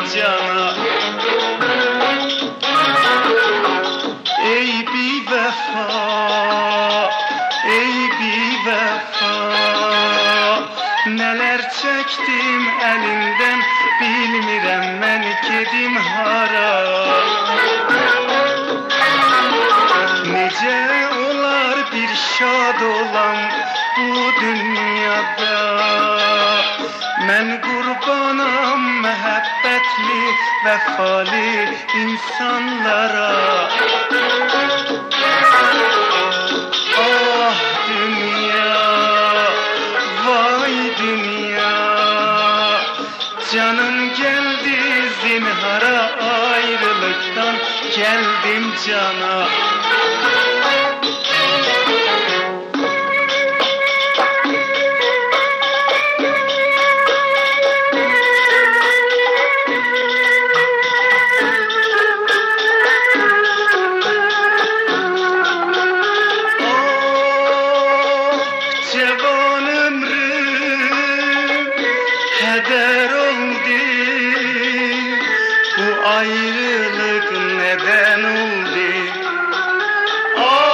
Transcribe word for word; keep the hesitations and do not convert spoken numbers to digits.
cana. Ey bir vefa, ey bir vefa, neler çektim elinden, bilmirem ben gedim hara. Nece olar bir şad olan bu dünyada, men kurbanım mehabbetli, vefalı insanlara. Ah dünya, vay dünya, canım geldi zinhara, ayrılıktan geldim cana. Cevan ömrüm heder oldu, bu ayrılık neden oldu?